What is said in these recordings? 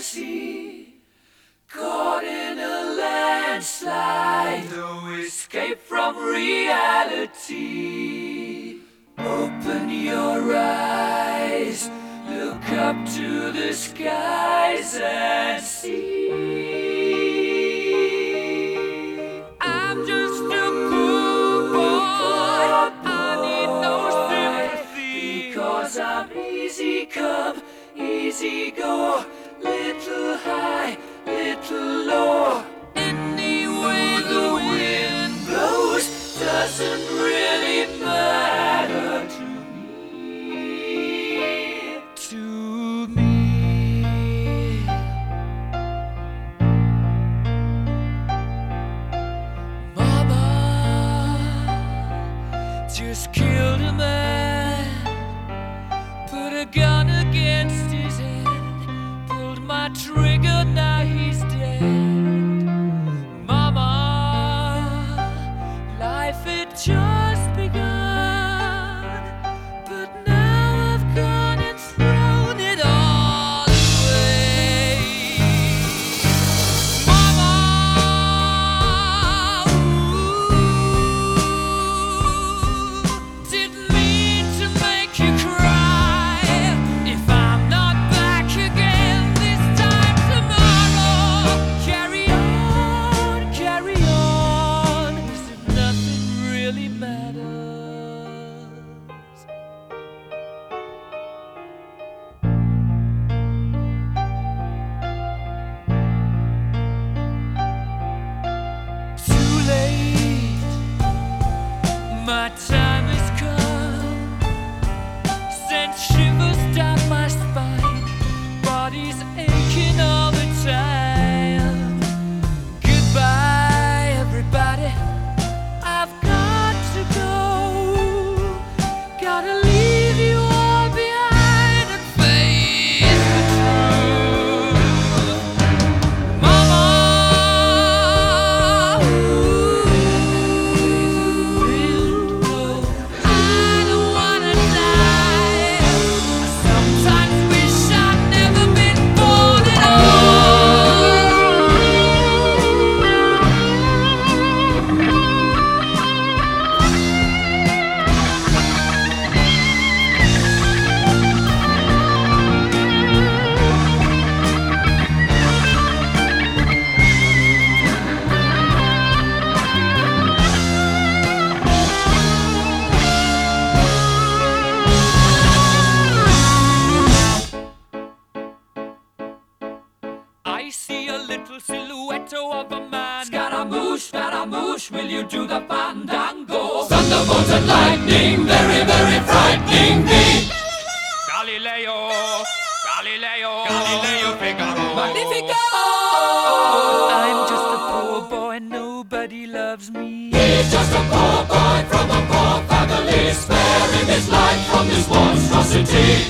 reality, caught in a landslide, no escape from reality. Open your eyes, look up to the skies and see. I'm just a poor boy, I need no sympathy, because I'm easy come, easy go, little high, little low. Any way the wind blows doesn't really matter to me. To me. Mama just killed a man, put a gun against his head, pulled my trigger, now he's dead. Mama, life had just begun, but now I've gone and thrown it all away. Mama, didn't mean to make you cry. If I'm not back again this time tomorrow, carry on, as if nothing really matters. Too late, my time has come, sent shivers down my spine, body's aching all the time. Goodbye, everybody, I've got to go. Gotta leave you all behind and face the truth. Mama, I don't wanna die. I sometimes wish I'd never been born at I see a little silhouette of a man. Scaramouche, will you do the fandango? Thunderbolt and lightning, very, very frightening me. Galileo, Figaro. Magnifico! I'm just a poor boy, nobody loves me. He's just a poor boy from a poor family, sparing his life from this monstrosity.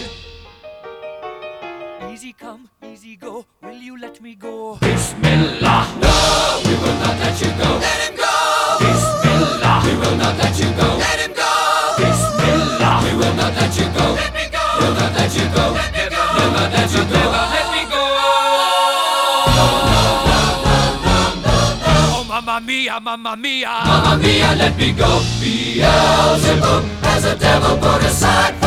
Easy come, easy go, will you let me go? Bismillah, no, we will not let you go. Let him go. Bismillah, we will not let you go. Let him go. Bismillah, we will not let you go. Let me go. We'll not let you go. Let me go. We'll not let you go. Let me go. Oh, mamma mia, mamma mia. Mamma mia, let me go. Beelzebub has a devil put aside.